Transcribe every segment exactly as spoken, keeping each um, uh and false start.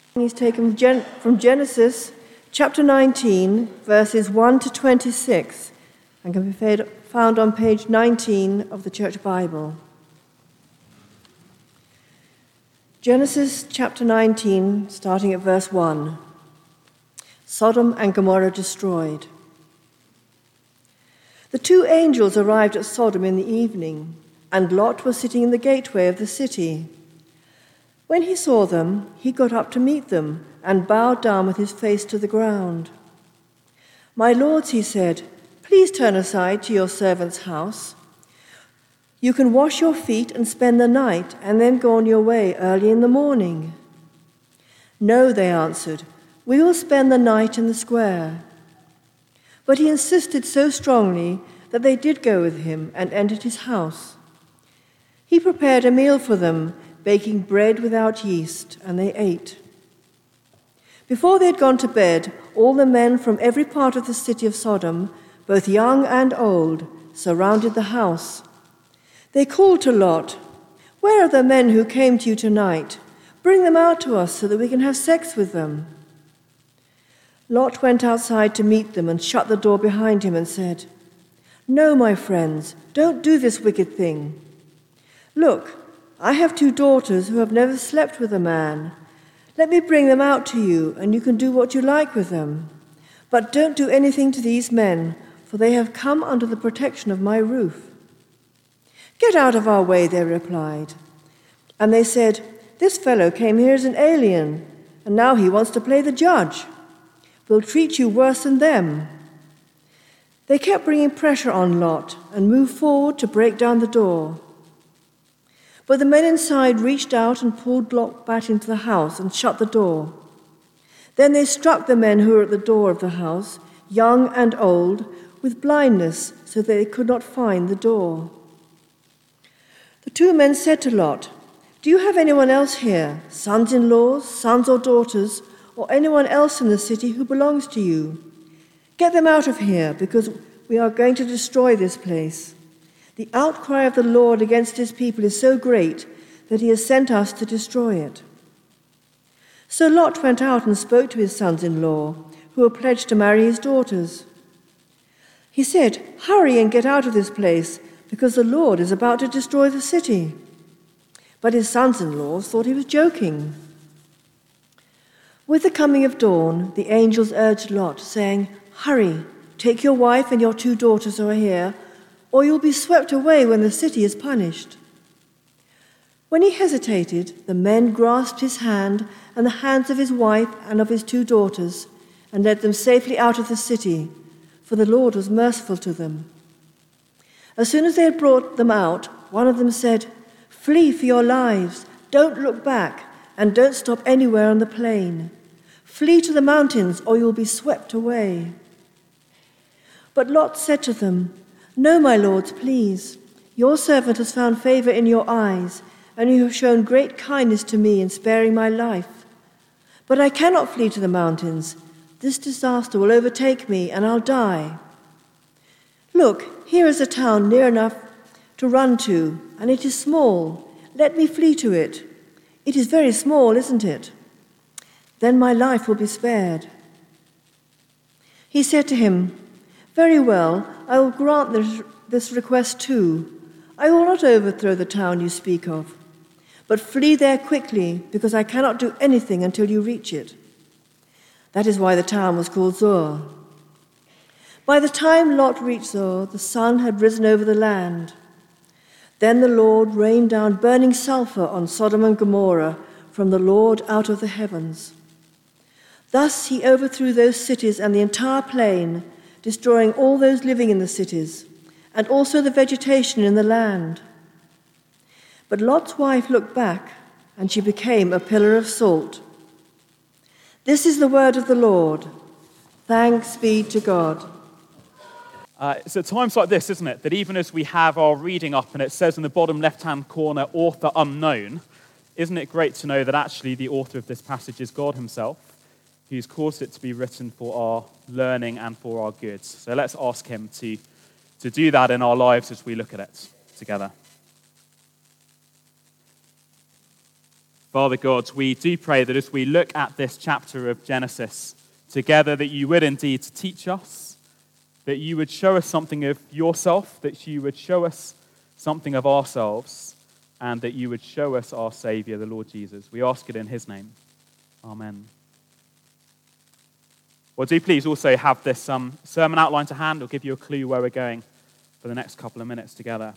He's taken from Genesis chapter nineteen, verses one to twenty-six, and can be found on page nineteen of the Church Bible. Genesis chapter nineteen, starting at verse one. Sodom and Gomorrah destroyed. The two angels arrived at Sodom in the evening, and Lot was sitting in the gateway of the city. When he saw them, he got up to meet them and bowed down with his face to the ground. "My lords," he said, "please turn aside to your servant's house. You can wash your feet and spend the night and then go on your way early in the morning." "No," they answered, "we will spend the night in the square." But he insisted so strongly that they did go with him and entered his house. He prepared a meal for them, baking bread without yeast, and they ate. Before they had gone to bed, all the men from every part of the city of Sodom, both young and old, surrounded the house. They called to Lot, "Where are the men who came to you tonight? Bring them out to us so that we can have sex with them." Lot went outside to meet them and shut the door behind him and said, "No, my friends, don't do this wicked thing. Look, I have two daughters who have never slept with a man. Let me bring them out to you, and you can do what you like with them. But don't do anything to these men, for they have come under the protection of my roof." "Get out of our way," they replied. And they said, "This fellow came here as an alien, and now he wants to play the judge. We'll treat you worse than them." They kept bringing pressure on Lot and moved forward to break down the door. But the men inside reached out and pulled Lot back into the house and shut the door. Then they struck the men who were at the door of the house, young and old, with blindness so that they could not find the door. The two men said to Lot, "Do you have anyone else here, sons-in-laws, sons or daughters, or anyone else in the city who belongs to you? Get them out of here, because we are going to destroy this place. The outcry of the Lord against his people is so great that he has sent us to destroy it." So Lot went out and spoke to his sons-in-law, who were pledged to marry his daughters. He said, "Hurry and get out of this place, because the Lord is about to destroy the city." But his sons-in-law thought he was joking. With the coming of dawn, the angels urged Lot, saying, "Hurry, take your wife and your two daughters who are here, or you'll be swept away when the city is punished." When he hesitated, the men grasped his hand and the hands of his wife and of his two daughters and led them safely out of the city, for the Lord was merciful to them. As soon as they had brought them out, one of them said, "Flee for your lives, don't look back, and don't stop anywhere on the plain. Flee to the mountains, or you will be swept away." But Lot said to them, "No, my lords, please. Your servant has found favor in your eyes, and you have shown great kindness to me in sparing my life. But I cannot flee to the mountains. This disaster will overtake me, and I'll die. Look, here is a town near enough to run to, and it is small. Let me flee to it. It is very small, isn't it? Then my life will be spared." He said to him, "Very well, I will grant this, this request too. I will not overthrow the town you speak of, but flee there quickly, because I cannot do anything until you reach it." That is why the town was called Zoar. By the time Lot reached Zoar, the sun had risen over the land. Then the Lord rained down burning sulfur on Sodom and Gomorrah from the Lord out of the heavens. Thus he overthrew those cities and the entire plain, destroying all those living in the cities, and also the vegetation in the land. But Lot's wife looked back, and she became a pillar of salt. This is the word of the Lord. Thanks be to God. Uh, it's at times like this, isn't it, that even as we have our reading up and it says in the bottom left-hand corner, author unknown, isn't it great to know that actually the author of this passage is God himself, who's caused it to be written for our learning and for our good. So let's ask him to, to do that in our lives as we look at it together. Father God, we do pray that as we look at this chapter of Genesis together, that you would indeed teach us, that you would show us something of yourself, that you would show us something of ourselves, and that you would show us our Savior, the Lord Jesus. We ask it in his name. Amen. Well, do please also have this um, sermon outline to hand. It'll give you a clue where we're going for the next couple of minutes together.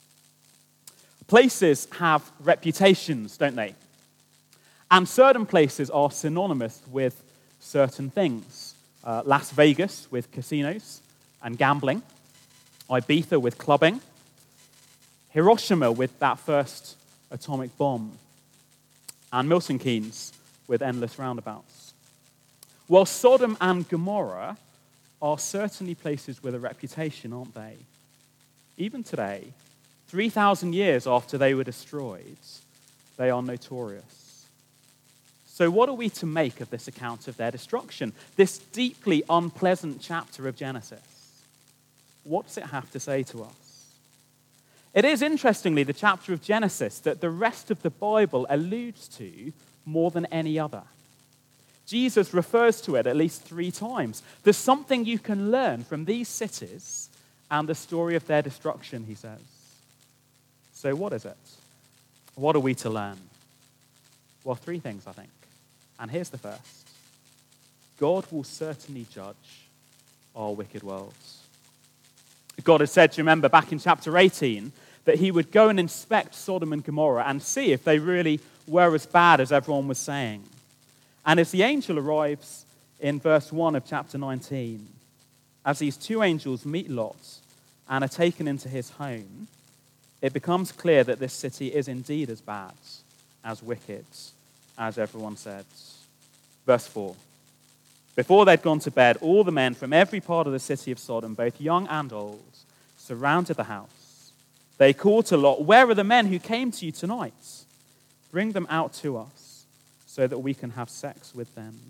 Places have reputations, don't they? And certain places are synonymous with certain things. Uh, Las Vegas with casinos and gambling. Ibiza with clubbing. Hiroshima with that first atomic bomb. And Milton Keynes with endless roundabouts. Well, Sodom and Gomorrah are certainly places with a reputation, aren't they? Even today, three thousand years after they were destroyed, they are notorious. So what are we to make of this account of their destruction? This deeply unpleasant chapter of Genesis? What does it have to say to us? It is, interestingly, the chapter of Genesis that the rest of the Bible alludes to more than any other. Jesus refers to it at least three times. There's something you can learn from these cities and the story of their destruction, he says. So what is it? What are we to learn? Well, three things, I think. And here's the first. God will certainly judge our wicked worlds. God had said, do you remember, back in chapter eighteen, that he would go and inspect Sodom and Gomorrah and see if they really were as bad as everyone was saying. And as the angel arrives in verse one of chapter nineteen, as these two angels meet Lot and are taken into his home, it becomes clear that this city is indeed as bad, as wicked, as everyone said. Verse four. Before they'd gone to bed, all the men from every part of the city of Sodom, both young and old, surrounded the house. They called to Lot, "Where are the men who came to you tonight? Bring them out to us so that we can have sex with them."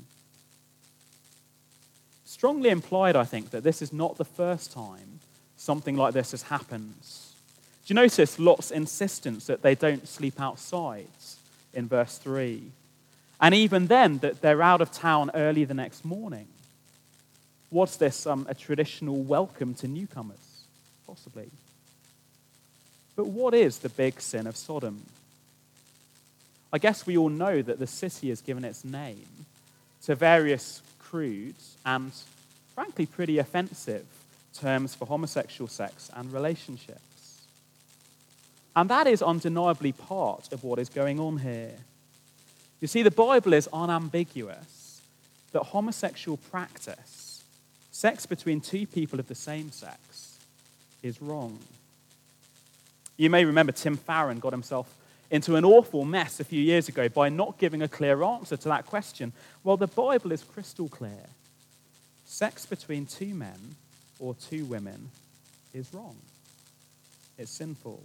Strongly implied, I think, that this is not the first time something like this has happened. Do you notice Lot's insistence that they don't sleep outside in verse three? And even then, that they're out of town early the next morning. Was this um, a traditional welcome to newcomers? Possibly. But what is the big sin of Sodom? I guess we all know that the city has given its name to various crude and, frankly, pretty offensive terms for homosexual sex and relationships. And that is undeniably part of what is going on here. You see, the Bible is unambiguous that homosexual practice, sex between two people of the same sex, is wrong. You may remember Tim Farron got himself into an awful mess a few years ago by not giving a clear answer to that question. Well, the Bible is crystal clear. Sex between two men or two women is wrong. It's sinful.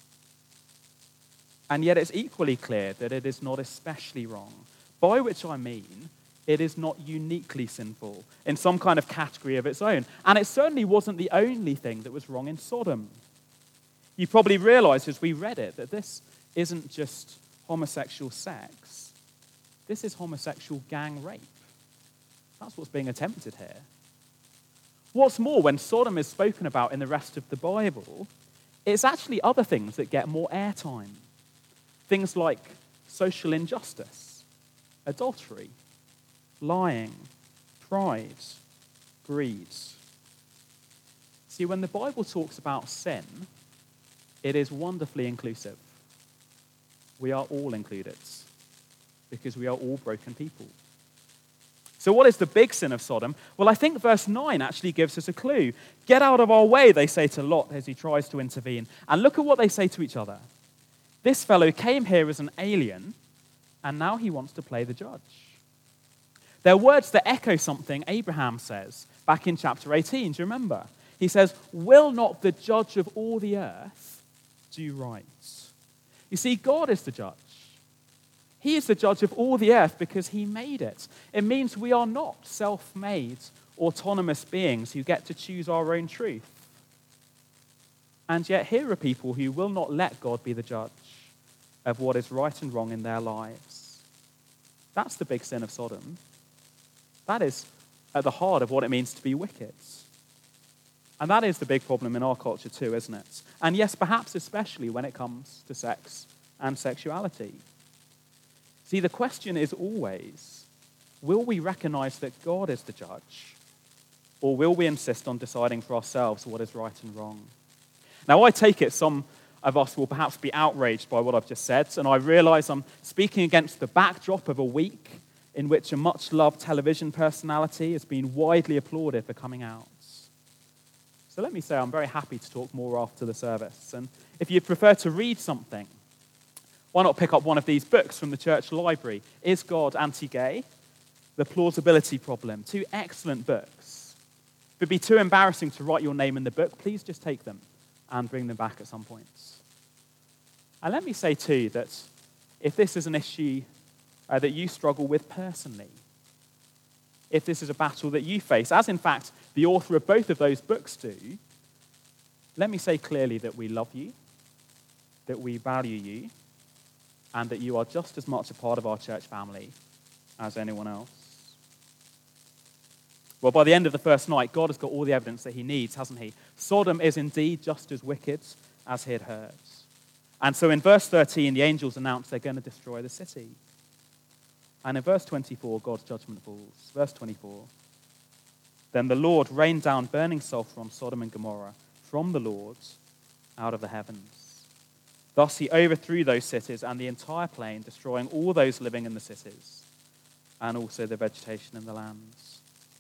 And yet it's equally clear that it is not especially wrong, by which I mean it is not uniquely sinful in some kind of category of its own. And it certainly wasn't the only thing that was wrong in Sodom. You probably realize as we read it that this isn't just homosexual sex. This is homosexual gang rape. That's what's being attempted here. What's more, when Sodom is spoken about in the rest of the Bible, it's actually other things that get more airtime. Things like social injustice, adultery, lying, pride, greed. See, when the Bible talks about sin, it is wonderfully inclusive. We are all included because we are all broken people. So what is the big sin of Sodom? Well, I think verse nine actually gives us a clue. Get out of our way, they say to Lot as he tries to intervene. And look at what they say to each other. This fellow came here as an alien, and now he wants to play the judge. They're words that echo something Abraham says back in chapter eighteen. Do you remember? He says, "Will not the judge of all the earth do right?" You see, God is the judge. He is the judge of all the earth because he made it. It means we are not self-made, autonomous beings who get to choose our own truth. And yet here are people who will not let God be the judge of what is right and wrong in their lives. That's the big sin of Sodom. That is at the heart of what it means to be wicked. And that is the big problem in our culture too, isn't it? And yes, perhaps especially when it comes to sex and sexuality. See, the question is always, will we recognize that God is the judge? Or will we insist on deciding for ourselves what is right and wrong? Now, I take it some of us will perhaps be outraged by what I've just said, and I realize I'm speaking against the backdrop of a week in which a much-loved television personality has been widely applauded for coming out. So let me say I'm very happy to talk more after the service. And if you prefer to read something, why not pick up one of these books from the church library? Is God Anti-Gay? The Plausibility Problem. Two excellent books. If it'd be too embarrassing to write your name in the book, please just take them and bring them back at some point. And let me say too that if this is an issue uh, that you struggle with personally, if this is a battle that you face, as in fact the author of both of those books do, let me say clearly that we love you, that we value you, and that you are just as much a part of our church family as anyone else. Well, by the end of the first night, God has got all the evidence that he needs, hasn't he? Sodom is indeed just as wicked as he had heard. And so in verse thirteen, the angels announce they're going to destroy the city. And in verse twenty-four, God's judgment falls. Verse twenty-four, then the Lord rained down burning sulfur on Sodom and Gomorrah from the Lord out of the heavens. Thus he overthrew those cities and the entire plain, destroying all those living in the cities and also the vegetation in the lands.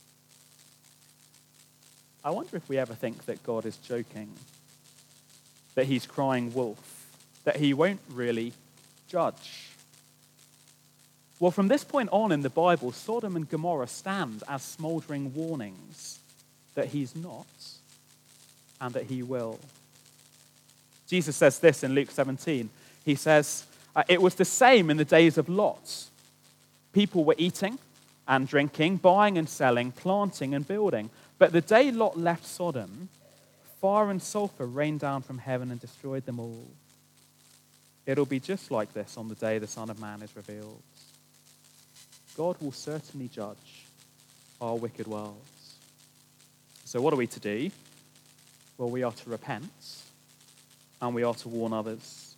I wonder if we ever think that God is joking, that he's crying wolf, that he won't really judge. Well, from this point on in the Bible, Sodom and Gomorrah stand as smouldering warnings that he's not and that he will. Jesus says this in Luke seventeen. He says, it was the same in the days of Lot. People were eating and drinking, buying and selling, planting and building. But the day Lot left Sodom, fire and sulfur rained down from heaven and destroyed them all. It'll be just like this on the day the Son of Man is revealed. God will certainly judge our wicked worlds. So what are we to do? Well, we are to repent and we are to warn others.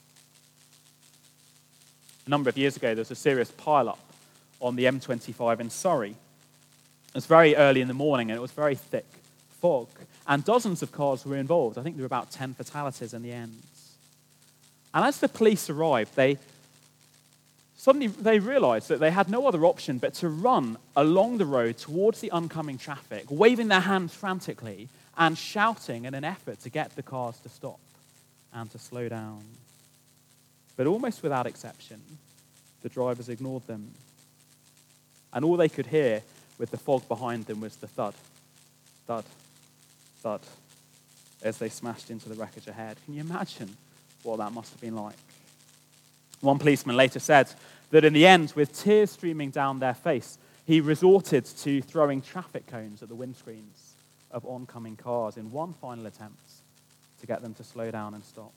A number of years ago, there was a serious pile-up on the M twenty-five in Surrey. It was very early in the morning and it was very thick fog. And dozens of cars were involved. I think there were about ten fatalities in the end. And as the police arrived, they suddenly they realized that they had no other option but to run along the road towards the oncoming traffic, waving their hands frantically and shouting in an effort to get the cars to stop and to slow down. But almost without exception, the drivers ignored them. And all they could hear with the fog behind them was the thud, thud, thud, as they smashed into the wreckage ahead. Can you imagine what that must have been like? One policeman later said that in the end, with tears streaming down their face, he resorted to throwing traffic cones at the windscreens of oncoming cars in one final attempt to get them to slow down and stop.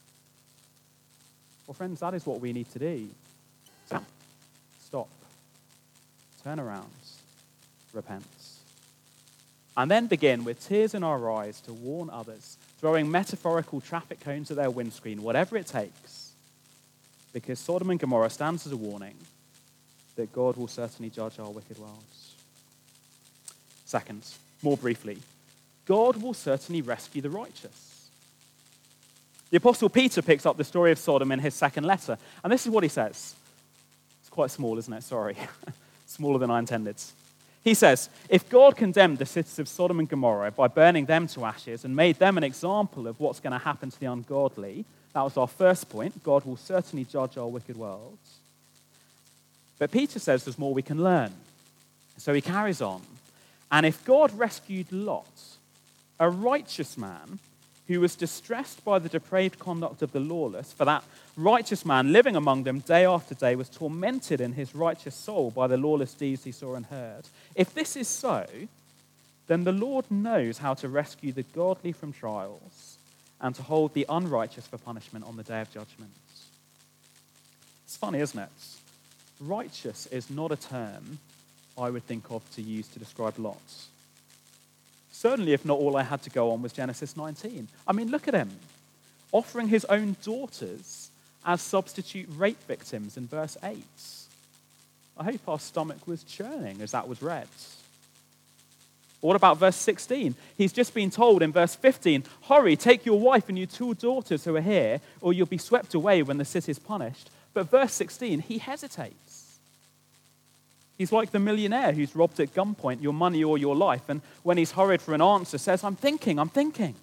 Well, friends, that is what we need to do. Stop. Turn around. Repent. And then begin with tears in our eyes to warn others, throwing metaphorical traffic cones at their windscreen, whatever it takes, because Sodom and Gomorrah stands as a warning that God will certainly judge our wicked worlds. Second, more briefly, God will certainly rescue the righteous. The Apostle Peter picks up the story of Sodom in his second letter, and this is what he says. It's quite small, isn't it? Sorry. Smaller than I intended. He says, if God condemned the cities of Sodom and Gomorrah by burning them to ashes and made them an example of what's going to happen to the ungodly, that was our first point. God will certainly judge our wicked worlds. But Peter says there's more we can learn. So he carries on. And if God rescued Lot, a righteous man who was distressed by the depraved conduct of the lawless, for that righteous man living among them day after day was tormented in his righteous soul by the lawless deeds he saw and heard. If this is so, then the Lord knows how to rescue the godly from trials and to hold the unrighteous for punishment on the day of judgment. It's funny, isn't it? righteous is not a term I would think of to use to describe Lot. Certainly, if not all I had to go on was Genesis nineteen. I mean, look at him, offering his own daughters as substitute rape victims in verse eight. I hope our stomach was churning as that was read. What about verse sixteen? He's just been told in verse fifteen, hurry, take your wife and your two daughters who are here, or you'll be swept away when the city is punished. But verse sixteen, he hesitates. He's like the millionaire who's robbed at gunpoint your money or your life, and when he's hurried for an answer, says, I'm thinking, I'm thinking.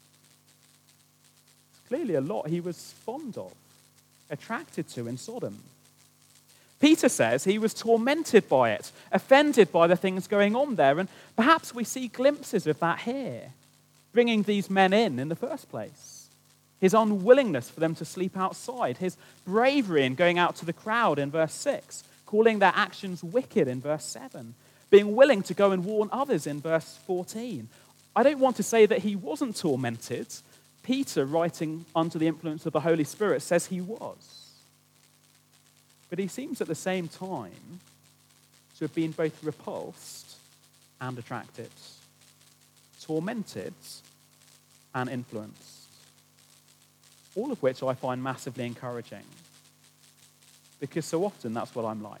It's clearly a lot he was fond of, attracted to in Sodom. Peter says he was tormented by it, offended by the things going on there, and perhaps we see glimpses of that here, bringing these men in in the first place. His unwillingness for them to sleep outside, his bravery in going out to the crowd in verse six, calling their actions wicked in verse seven, being willing to go and warn others in verse fourteen. I don't want to say that he wasn't tormented. Peter, writing under the influence of the Holy Spirit, says he was. But he seems at the same time to have been both repulsed and attracted, tormented and influenced, all of which I find massively encouraging, because so often that's what I'm like.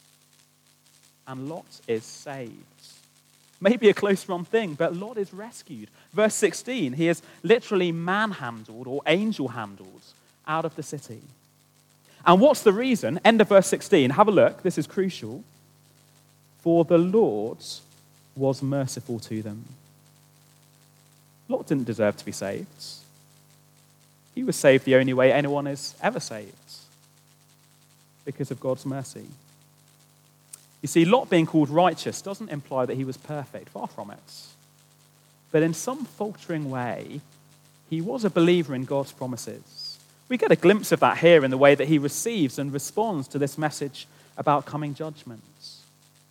And Lot is saved. Maybe a close-run thing, but Lot is rescued. Verse sixteen, he is literally manhandled or angel-handled out of the city. And what's the reason? End of verse sixteen. Have a look. This is crucial. For the Lord was merciful to them. Lot didn't deserve to be saved. He was saved the only way anyone is ever saved, because of God's mercy. You see, Lot being called righteous doesn't imply that he was perfect. Far from it. But in some faltering way, he was a believer in God's promises. We get a glimpse of that here in the way that he receives and responds to this message about coming judgments.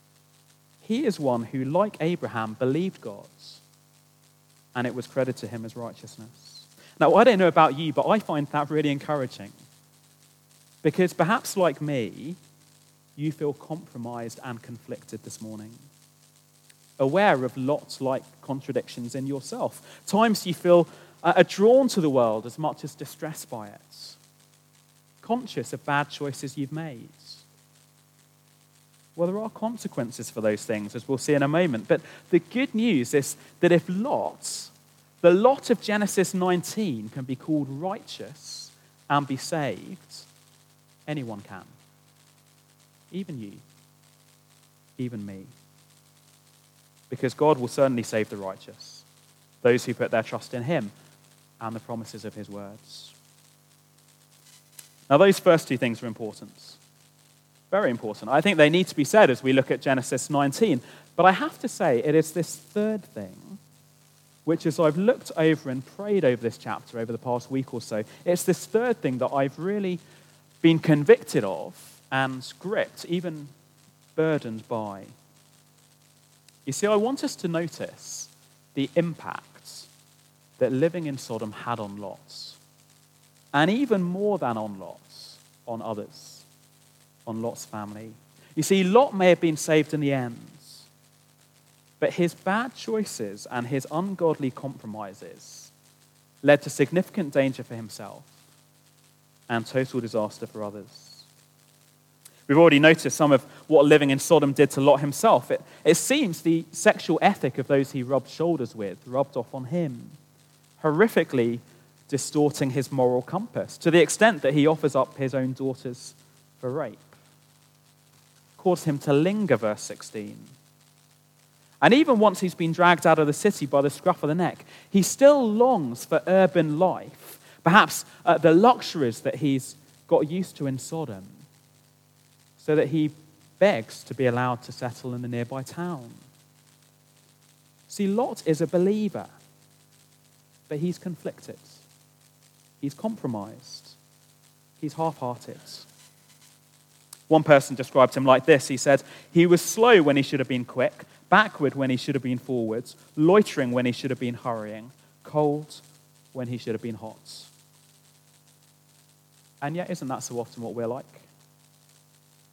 He is one who, like Abraham, believed God, and it was credited to him as righteousness. Now, I don't know about you, but I find that really encouraging, because perhaps like me, you feel compromised and conflicted this morning, aware of lots-like contradictions in yourself. Times you feel uh, are drawn to the world as much as distressed by it, conscious of bad choices you've made. Well, there are consequences for those things, as we'll see in a moment. But the good news is that if Lot, the Lot of Genesis nineteen, can be called righteous and be saved, anyone can. Even you. Even me. Because God will certainly save the righteous, those who put their trust in him and the promises of his words. Now, those first two things are important. Very important. I think they need to be said as we look at Genesis nineteen. But I have to say, it is this third thing, which as I've looked over and prayed over this chapter over the past week or so, it's this third thing that I've really been convicted of and gripped, even burdened by. You see, I want us to notice the impact that living in Sodom had on Lot, and even more than on Lot, on others, on Lot's family. You see, Lot may have been saved in the end, but his bad choices and his ungodly compromises led to significant danger for himself and total disaster for others. We've already noticed some of what living in Sodom did to Lot himself. It, it seems the sexual ethic of those he rubbed shoulders with rubbed off on him, horrifically distorting his moral compass to the extent that he offers up his own daughters for rape. Caused him to linger, verse sixteen. And even once he's been dragged out of the city by the scruff of the neck, he still longs for urban life, perhaps uh, the luxuries that he's got used to in Sodom, so that he begs to be allowed to settle in the nearby town. See, Lot is a believer, but he's conflicted. He's compromised. He's half-hearted. One person described him like this. He said, he was slow when he should have been quick, backward when he should have been forwards, loitering when he should have been hurrying, cold when he should have been hot. And yet, isn't that so often what we're like?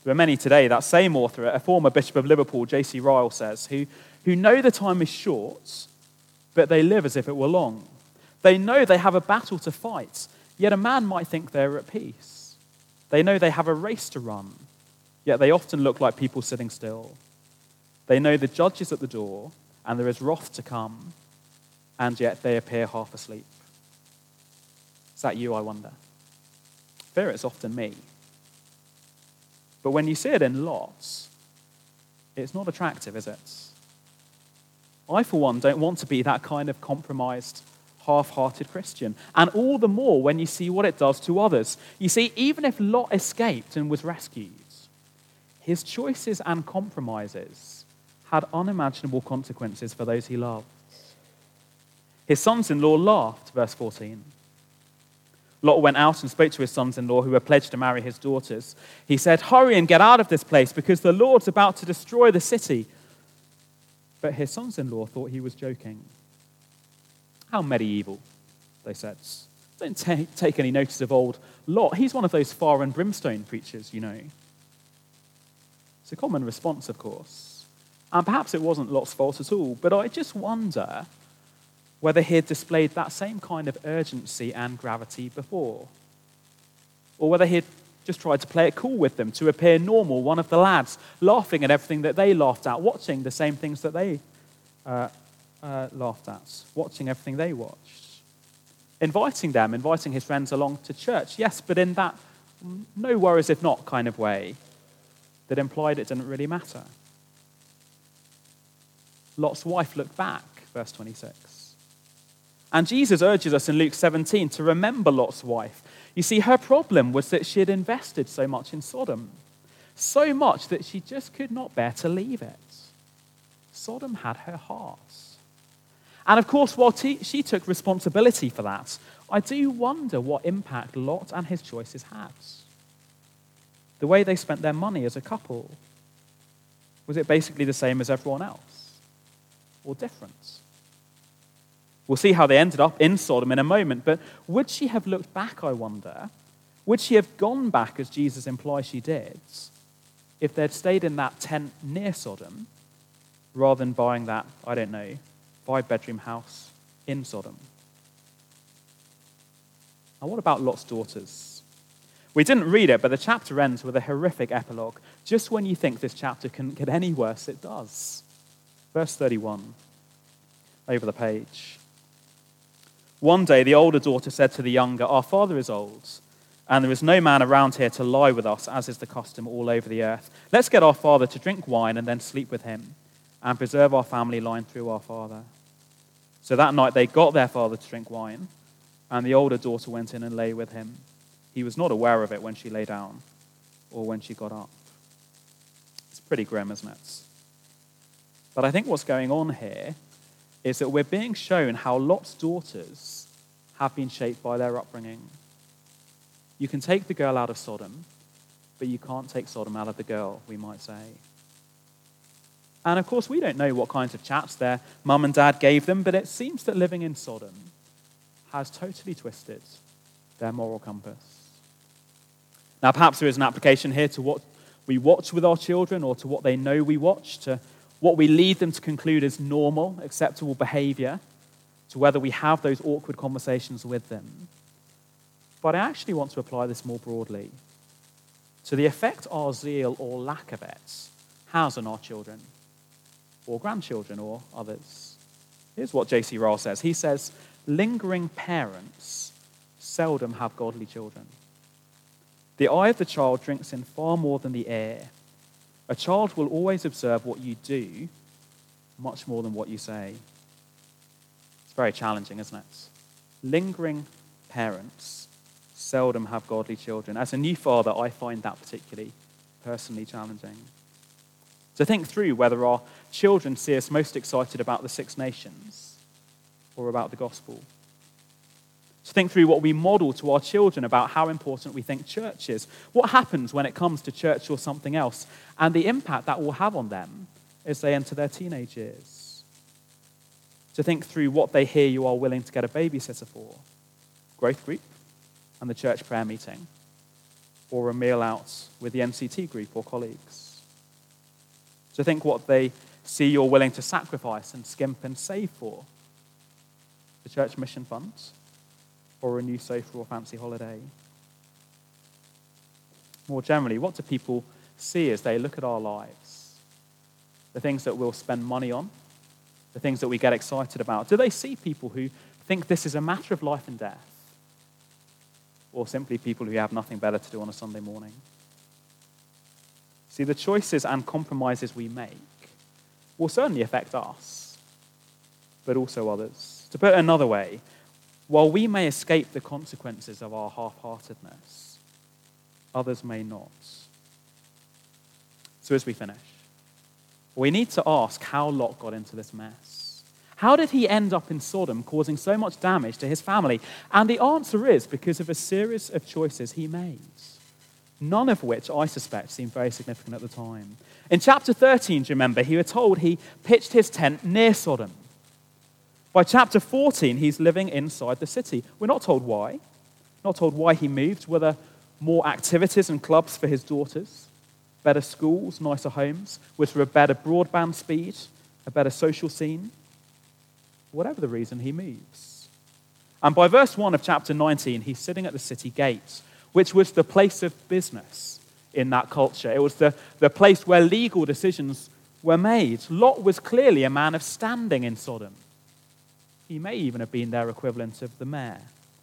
There are many today, that same author, a former Bishop of Liverpool, J C Ryle, says, who, who know the time is short, but they live as if it were long. They know they have a battle to fight, yet a man might think they're at peace. They know they have a race to run, yet they often look like people sitting still. They know the judge is at the door, and there is wrath to come, and yet they appear half asleep. Is that you, I wonder? Fear it's often me. But when you see it in lots, it's not attractive, is it? I, for one, don't want to be that kind of compromised, half-hearted Christian. And all the more when you see what it does to others. You see, even if Lot escaped and was rescued, his choices and compromises had unimaginable consequences for those he loved. His sons-in-law laughed, verse fourteen. Lot went out and spoke to his sons-in-law who were pledged to marry his daughters. He said, "Hurry and get out of this place because the Lord's about to destroy the city." But his sons-in-law thought he was joking. How medieval, they said. Don't t- take any notice of old Lot. He's one of those fire and brimstone preachers, you know. It's a common response, of course. And perhaps it wasn't Lot's fault at all, but I just wonder whether he had displayed that same kind of urgency and gravity before. Or whether he had just tried to play it cool with them, to appear normal, one of the lads, laughing at everything that they laughed at, watching the same things that they uh, uh, laughed at, watching everything they watched. Inviting them, inviting his friends along to church, yes, but in that no worries if not kind of way that implied it didn't really matter. Lot's wife looked back, verse twenty-six. And Jesus urges us in Luke seventeen to remember Lot's wife. You see, her problem was that she had invested so much in Sodom, so much that she just could not bear to leave it. Sodom had her heart. And of course, while t- she took responsibility for that, I do wonder what impact Lot and his choices had. The way they spent their money as a couple, was it basically the same as everyone else? Or different? We'll see how they ended up in Sodom in a moment, but would she have looked back, I wonder? Would she have gone back, as Jesus implies she did, if they'd stayed in that tent near Sodom, rather than buying that, I don't know, five-bedroom house in Sodom? And what about Lot's daughters? We didn't read it, but the chapter ends with a horrific epilogue. Just when you think this chapter couldn't get any worse, it does. Verse thirty-one, over the page. One day the older daughter said to the younger, "Our father is old, and there is no man around here to lie with us, as is the custom all over the earth. Let's get our father to drink wine and then sleep with him, and preserve our family line through our father." So that night they got their father to drink wine, and the older daughter went in and lay with him. He was not aware of it when she lay down or when she got up. It's pretty grim, isn't it? But I think what's going on here is that we're being shown how Lot's daughters have been shaped by their upbringing. You can take the girl out of Sodom, but you can't take Sodom out of the girl, we might say. And of course, we don't know what kinds of chats their mum and dad gave them, but it seems that living in Sodom has totally twisted their moral compass. Now, perhaps there is an application here to what we watch with our children, or to what they know we watch, to what we lead them to conclude as normal, acceptable behavior, to whether we have those awkward conversations with them. But I actually want to apply this more broadly to the effect our zeal or lack of it has on our children, or grandchildren, or others. Here's what J C Ryle says. He says, "Lingering parents seldom have godly children. The eye of the child drinks in far more than the ear. A child will always observe what you do much more than what you say." It's very challenging, isn't it? Lingering parents seldom have godly children. As a new father, I find that particularly personally challenging. To think through whether our children see us most excited about the Six Nations or about the gospel. To think through what we model to our children about how important we think church is. What happens when it comes to church or something else, and the impact that will have on them as they enter their teenage years. To think through what they hear you are willing to get a babysitter for. Growth group and the church prayer meeting. or a meal out with the N C T group or colleagues? To think what they see you're willing to sacrifice and skimp and save for? The church mission funds, or a new sofa or fancy holiday? More generally, what do people see as they look at our lives? The things that we'll spend money on, the things that we get excited about. Do they see people who think this is a matter of life and death? Or simply people who have nothing better to do on a Sunday morning? See, the choices and compromises we make will certainly affect us, but also others. To put it another way, while we may escape the consequences of our half-heartedness, others may not. So as we finish, we need to ask how Lot got into this mess. How did he end up in Sodom, causing so much damage to his family? And the answer is because of a series of choices he made, none of which I suspect seemed very significant at the time. In chapter thirteen, do you remember, he was told he pitched his tent near Sodom. By chapter fourteen, he's living inside the city. We're not told why. Not told why he moved. Were there more activities and clubs for his daughters? Better schools, nicer homes? Was there a better broadband speed? A better social scene? Whatever the reason, he moves. And by verse one of chapter nineteen, he's sitting at the city gate, which was the place of business in that culture. It was the, the place where legal decisions were made. Lot was clearly a man of standing in Sodom. He may even have been their equivalent of the mayor.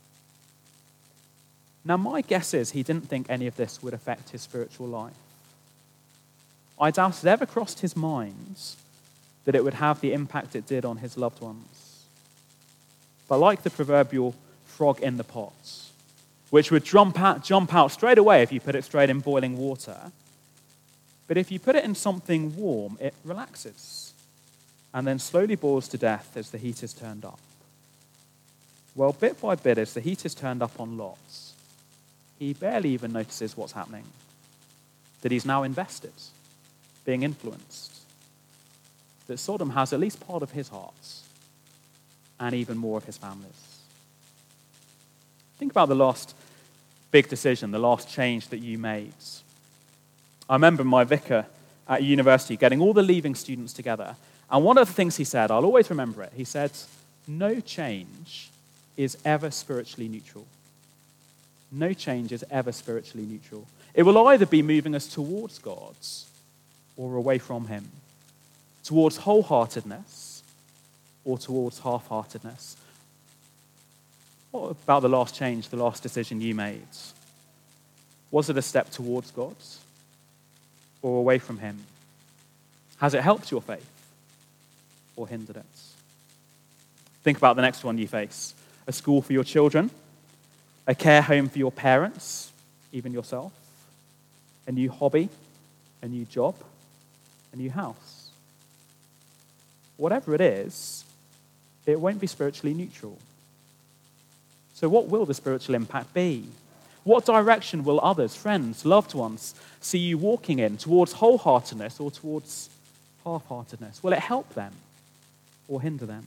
Now, my guess is he didn't think any of this would affect his spiritual life. I doubt it ever crossed his mind that it would have the impact it did on his loved ones. But like the proverbial frog in the pot, which would jump out, jump out straight away if you put it straight in boiling water, but if you put it in something warm, it relaxes and then slowly boils to death as the heat is turned up. Well, bit by bit, as the heat is turned up on Lot, he barely even notices what's happening, that he's now invested, being influenced, that Sodom has at least part of his heart and even more of his family's. Think about the last big decision, the last change that you made. I remember my vicar at university getting all the leaving students together, and one of the things he said, I'll always remember it, he said, no change is ever spiritually neutral. No change is ever spiritually neutral. It will either be moving us towards God or away from him, towards wholeheartedness or towards half-heartedness. What about the last change, the last decision you made? Was it a step towards God or away from him? Has it helped your faith or hindered it? Think about the next one you face. A school for your children, a care home for your parents, even yourself, a new hobby, a new job, a new house. Whatever it is, it won't be spiritually neutral. So what will the spiritual impact be? What direction will others, friends, loved ones, see you walking in, towards wholeheartedness or towards half-heartedness? Will it help them or hinder them?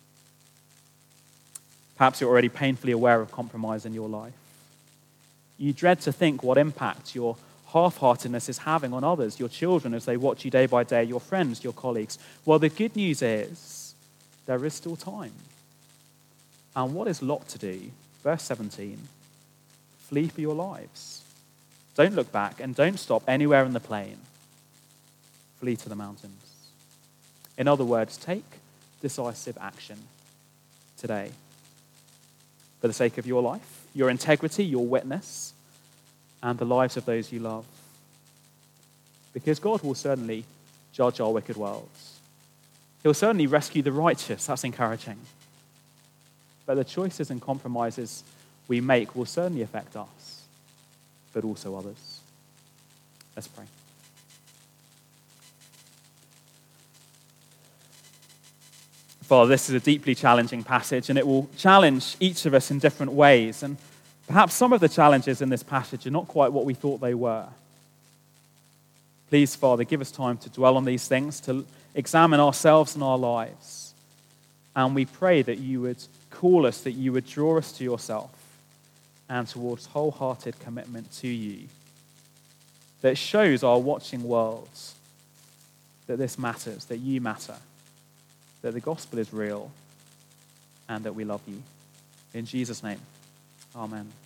Perhaps you're already painfully aware of compromise in your life. You dread to think what impact your half-heartedness is having on others, your children as they watch you day by day, your friends, your colleagues. Well, the good news is there is still time. And what is Lot to do? Verse seventeen, flee for your lives. Don't look back and don't stop anywhere in the plain. Flee to the mountains. In other words, take decisive action today. For the sake of your life, your integrity, your witness, and the lives of those you love. Because God will certainly judge our wicked worlds. He'll certainly rescue the righteous. That's encouraging. But the choices and compromises we make will certainly affect us, but also others. Let's pray. Father, this is a deeply challenging passage, and it will challenge each of us in different ways. And perhaps some of the challenges in this passage are not quite what we thought they were. Please, Father, give us time to dwell on these things, to examine ourselves and our lives. And we pray that you would call us, that you would draw us to yourself and towards wholehearted commitment to you that shows our watching worlds that this matters, that you matter, that the gospel is real, and that we love you. In Jesus' name, amen.